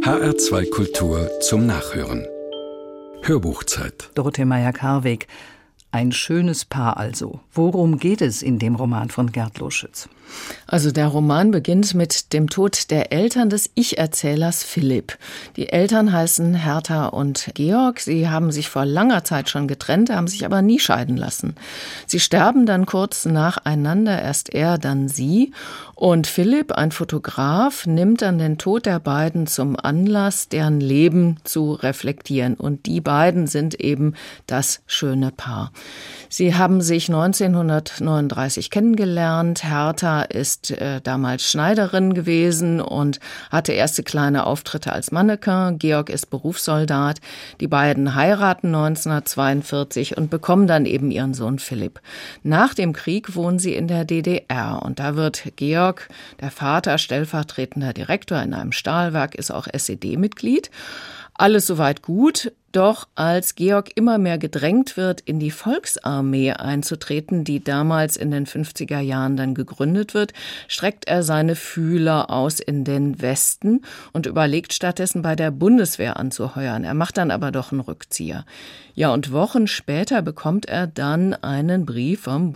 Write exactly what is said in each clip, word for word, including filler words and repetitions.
H R zwei Kultur zum Nachhören. Hörbuchzeit. Dorothee Meyer-Karweg. Ein schönes Paar also. Worum geht es in dem Roman von Gerd Loschütz? Also der Roman beginnt mit dem Tod der Eltern des Ich-Erzählers Philipp. Die Eltern heißen Hertha und Georg. Sie haben sich vor langer Zeit schon getrennt, haben sich aber nie scheiden lassen. Sie sterben dann kurz nacheinander, erst er, dann sie. Und Philipp, ein Fotograf, nimmt dann den Tod der beiden zum Anlass, deren Leben zu reflektieren. Und die beiden sind eben das schöne Paar. Sie haben sich neunzehnhundertneununddreißig kennengelernt. Hertha ist äh, damals Schneiderin gewesen und hatte erste kleine Auftritte als Mannequin. Georg ist Berufssoldat. Die beiden heiraten neunzehnhundertzweiundvierzig und bekommen dann eben ihren Sohn Philipp. Nach dem Krieg wohnen sie in der D D R und da wird Georg, der Vater, stellvertretender Direktor in einem Stahlwerk, ist auch S E D-Mitglied. Alles soweit gut. Doch als Georg immer mehr gedrängt wird, in die Volksarmee einzutreten, die damals in den fünfziger Jahren dann gegründet wird, streckt er seine Fühler aus in den Westen und überlegt stattdessen bei der Bundeswehr anzuheuern. Er macht dann aber doch einen Rückzieher. Ja, und Wochen später bekommt er dann einen Brief vom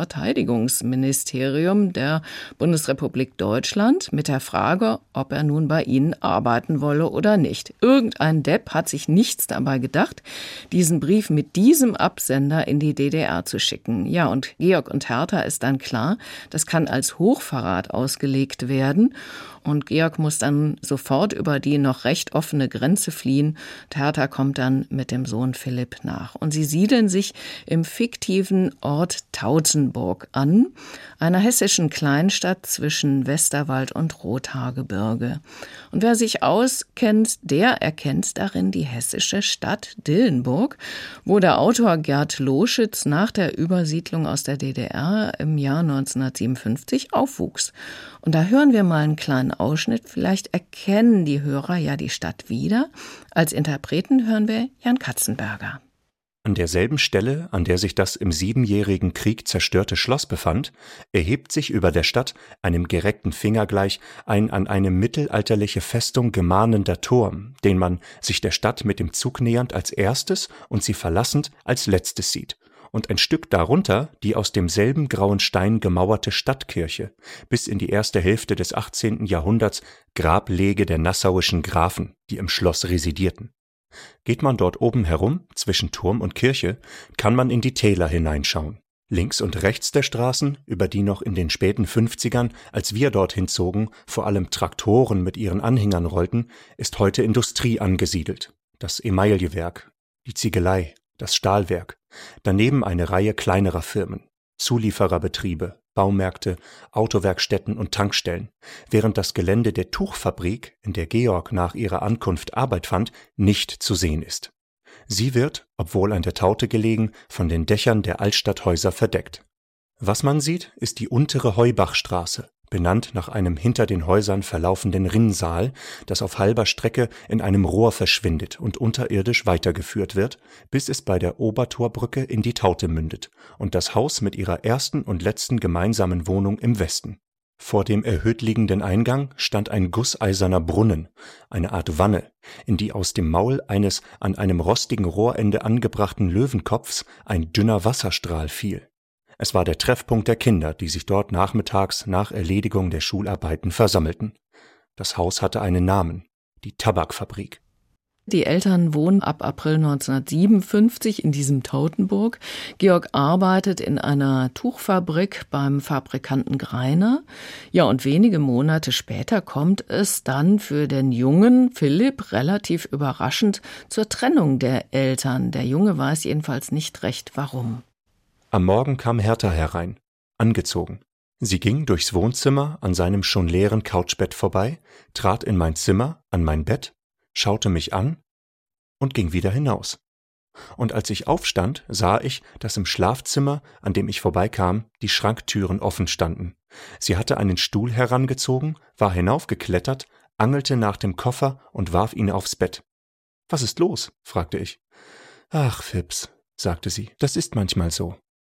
Bundesverteidigungsministerium der Bundesrepublik Deutschland mit der Frage, ob er nun bei ihnen arbeiten wolle oder nicht. Irgendein Depp hat sich nichts dabei gedacht, diesen Brief mit diesem Absender in die D D R zu schicken. Ja, und Georg und Hertha ist dann klar, das kann als Hochverrat ausgelegt werden. Und Georg muss dann sofort über die noch recht offene Grenze fliehen. Und Hertha kommt dann mit dem Sohn Philipp nach. Und sie siedeln sich im fiktiven Ort Tautenburg an, einer hessischen Kleinstadt zwischen Westerwald und Rothaargebirge. Und wer sich auskennt, der erkennt darin die hessische Stadt Dillenburg, wo der Autor Gerd Loschütz nach der Übersiedlung aus der D D R im Jahr neunzehnhundertsiebenundfünfzig aufwuchs. Und da hören wir mal einen kleinen Ausschnitt. Vielleicht erkennen die Hörer ja die Stadt wieder. Als Interpreten hören wir Jan Katzenberger. An derselben Stelle, an der sich das im Siebenjährigen Krieg zerstörte Schloss befand, erhebt sich über der Stadt, einem gereckten Finger gleich, ein an eine mittelalterliche Festung gemahnender Turm, den man, sich der Stadt mit dem Zug nähernd, als erstes und sie verlassend als letztes sieht. Und ein Stück darunter die aus demselben grauen Stein gemauerte Stadtkirche, bis in die erste Hälfte des achtzehnten Jahrhunderts Grablege der nassauischen Grafen, die im Schloss residierten. Geht man dort oben herum, zwischen Turm und Kirche, kann man in die Täler hineinschauen. Links und rechts der Straßen, über die noch in den späten Fünfzigern, als wir dorthin zogen, vor allem Traktoren mit ihren Anhängern rollten, ist heute Industrie angesiedelt. Das Emaillewerk, die Ziegelei, das Stahlwerk, daneben eine Reihe kleinerer Firmen, Zuliefererbetriebe, Baumärkte, Autowerkstätten und Tankstellen, während das Gelände der Tuchfabrik, in der Georg nach ihrer Ankunft Arbeit fand, nicht zu sehen ist. Sie wird, obwohl an der Taute gelegen, von den Dächern der Altstadthäuser verdeckt. Was man sieht, ist die untere Heubachstraße, benannt nach einem hinter den Häusern verlaufenden Rinnsal, das auf halber Strecke in einem Rohr verschwindet und unterirdisch weitergeführt wird, bis es bei der Obertorbrücke in die Taute mündet und das Haus mit ihrer ersten und letzten gemeinsamen Wohnung im Westen. Vor dem erhöht liegenden Eingang stand ein gusseiserner Brunnen, eine Art Wanne, in die aus dem Maul eines an einem rostigen Rohrende angebrachten Löwenkopfs ein dünner Wasserstrahl fiel. Es war der Treffpunkt der Kinder, die sich dort nachmittags nach Erledigung der Schularbeiten versammelten. Das Haus hatte einen Namen, die Tabakfabrik. Die Eltern wohnen ab April neunzehnhundertsiebenundfünfzig in diesem Tautenburg. Georg arbeitet in einer Tuchfabrik beim Fabrikanten Greiner. Ja, und wenige Monate später kommt es dann für den jungen Philipp relativ überraschend zur Trennung der Eltern. Der Junge weiß jedenfalls nicht recht, warum. Am Morgen kam Hertha herein, angezogen. Sie ging durchs Wohnzimmer an seinem schon leeren Couchbett vorbei, trat in mein Zimmer, an mein Bett, schaute mich an und ging wieder hinaus. Und als ich aufstand, sah ich, dass im Schlafzimmer, an dem ich vorbeikam, die Schranktüren offen standen. Sie hatte einen Stuhl herangezogen, war hinaufgeklettert, angelte nach dem Koffer und warf ihn aufs Bett. »Was ist los?« fragte ich. »Ach, Fips«, sagte sie, »das ist manchmal so.«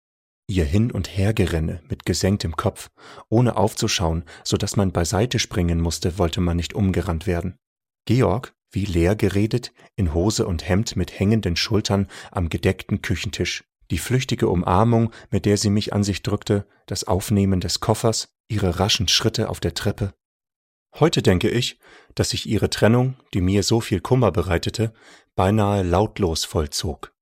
Ihr Hin- und Hergerenne mit gesenktem Kopf, ohne aufzuschauen, so dass man beiseite springen musste, wollte man nicht umgerannt werden. Georg, wie leer geredet, in Hose und Hemd mit hängenden Schultern am gedeckten Küchentisch. Die flüchtige Umarmung, mit der sie mich an sich drückte, das Aufnehmen des Koffers, ihre raschen Schritte auf der Treppe. Heute denke ich, dass sich ihre Trennung, die mir so viel Kummer bereitete, beinahe lautlos vollzog.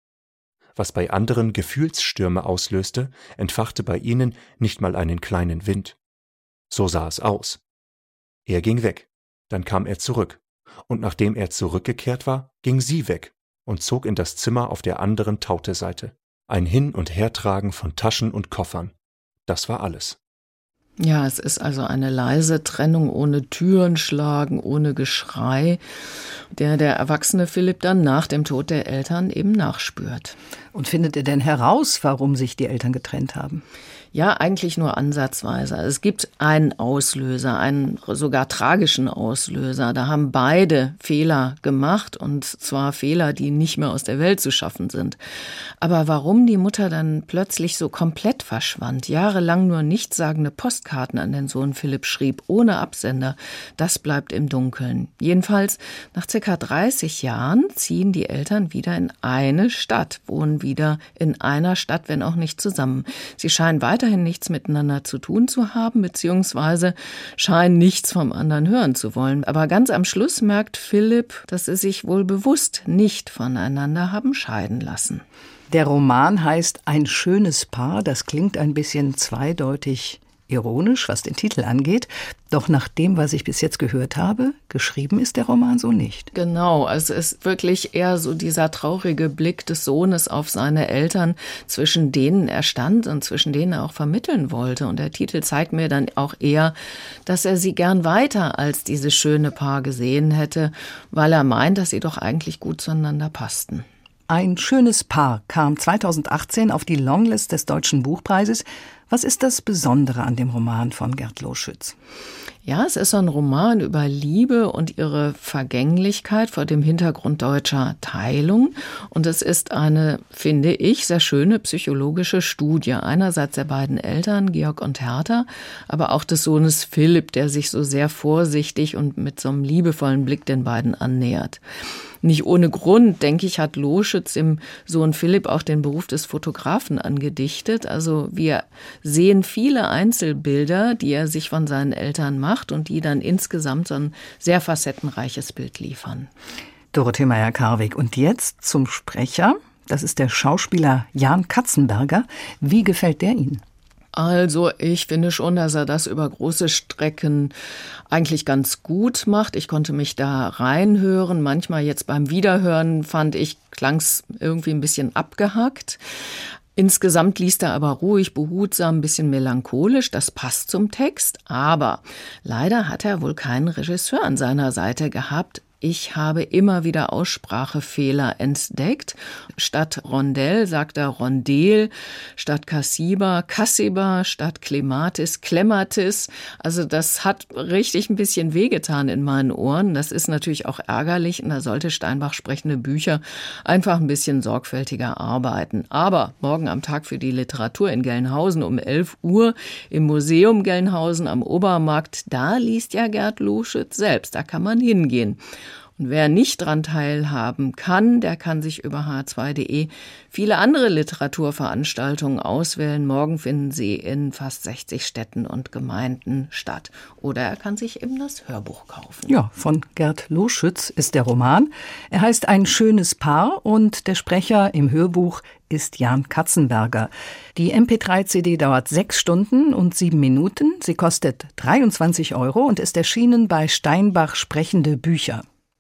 Was bei anderen Gefühlsstürme auslöste, entfachte bei ihnen nicht mal einen kleinen Wind. So sah es aus. Er ging weg, dann kam er zurück, und nachdem er zurückgekehrt war, ging sie weg und zog in das Zimmer auf der anderen Tauteseite. Ein Hin- und Hertragen von Taschen und Koffern. Das war alles. Ja, es ist also eine leise Trennung ohne Türen schlagen, ohne Geschrei, der der erwachsene Philipp dann nach dem Tod der Eltern eben nachspürt. Und findet er denn heraus, warum sich die Eltern getrennt haben? Ja, eigentlich nur ansatzweise. Es gibt einen Auslöser, einen sogar tragischen Auslöser. Da haben beide Fehler gemacht, und zwar Fehler, die nicht mehr aus der Welt zu schaffen sind. Aber warum die Mutter dann plötzlich so komplett verschwand, jahrelang nur nichtssagende Postkarten an den Sohn Philipp schrieb, ohne Absender, das bleibt im Dunkeln. Jedenfalls nach circa dreißig Jahren ziehen die Eltern wieder in eine Stadt, wohnen wieder in einer Stadt, wenn auch nicht zusammen. Sie scheinen weiter nichts miteinander zu tun zu haben, beziehungsweise scheinen nichts vom anderen hören zu wollen. Aber ganz am Schluss merkt Philipp, dass sie sich wohl bewusst nicht voneinander haben scheiden lassen. Der Roman heißt Ein schönes Paar. Das klingt ein bisschen zweideutig ironisch, was den Titel angeht. Doch nach dem, was ich bis jetzt gehört habe, geschrieben ist der Roman so nicht. Genau, also es ist wirklich eher so dieser traurige Blick des Sohnes auf seine Eltern, zwischen denen er stand und zwischen denen er auch vermitteln wollte. Und der Titel zeigt mir dann auch eher, dass er sie gern weiter als dieses schöne Paar gesehen hätte, weil er meint, dass sie doch eigentlich gut zueinander passten. Ein schönes Paar kam zweitausendachtzehn auf die Longlist des Deutschen Buchpreises. Was ist das Besondere an dem Roman von Gerd Loschütz? Ja, es ist so ein Roman über Liebe und ihre Vergänglichkeit vor dem Hintergrund deutscher Teilung. Und es ist eine, finde ich, sehr schöne psychologische Studie. Einerseits der beiden Eltern, Georg und Hertha, aber auch des Sohnes Philipp, der sich so sehr vorsichtig und mit so einem liebevollen Blick den beiden annähert. Nicht ohne Grund, denke ich, hat Loschütz im Sohn Philipp auch den Beruf des Fotografen angedichtet. Also wir sehen viele Einzelbilder, die er sich von seinen Eltern macht und die dann insgesamt so ein sehr facettenreiches Bild liefern. Dorothee Meyer-Karwig. Und jetzt zum Sprecher. Das ist der Schauspieler Jan Katzenberger. Wie gefällt der Ihnen? Also ich finde schon, dass er das über große Strecken eigentlich ganz gut macht. Ich konnte mich da reinhören. Manchmal jetzt beim Wiederhören fand ich, klang es irgendwie ein bisschen abgehackt. Insgesamt liest er aber ruhig, behutsam, ein bisschen melancholisch. Das passt zum Text. Aber leider hat er wohl keinen Regisseur an seiner Seite gehabt. Ich habe immer wieder Aussprachefehler entdeckt. Statt Rondell sagt er Rondel, statt Kassiba, Kassiba, statt Clematis, Clematis. Also das hat richtig ein bisschen wehgetan in meinen Ohren. Das ist natürlich auch ärgerlich und da sollte Steinbach sprechende Bücher einfach ein bisschen sorgfältiger arbeiten. Aber morgen am Tag für die Literatur in Gelnhausen um elf Uhr im Museum Gelnhausen am Obermarkt, da liest ja Gerd Loschütz selbst, da kann man hingehen. Und wer nicht dran teilhaben kann, der kann sich über h zwei punkt de viele andere Literaturveranstaltungen auswählen. Morgen finden sie in fast sechzig Städten und Gemeinden statt. Oder er kann sich eben das Hörbuch kaufen. Ja, von Gerd Loschütz ist der Roman. Er heißt Ein schönes Paar und der Sprecher im Hörbuch ist Jan Katzenberger. Die M P drei C D dauert sechs Stunden und sieben Minuten. Sie kostet dreiundzwanzig Euro und ist erschienen bei Steinbach sprechende Bücher.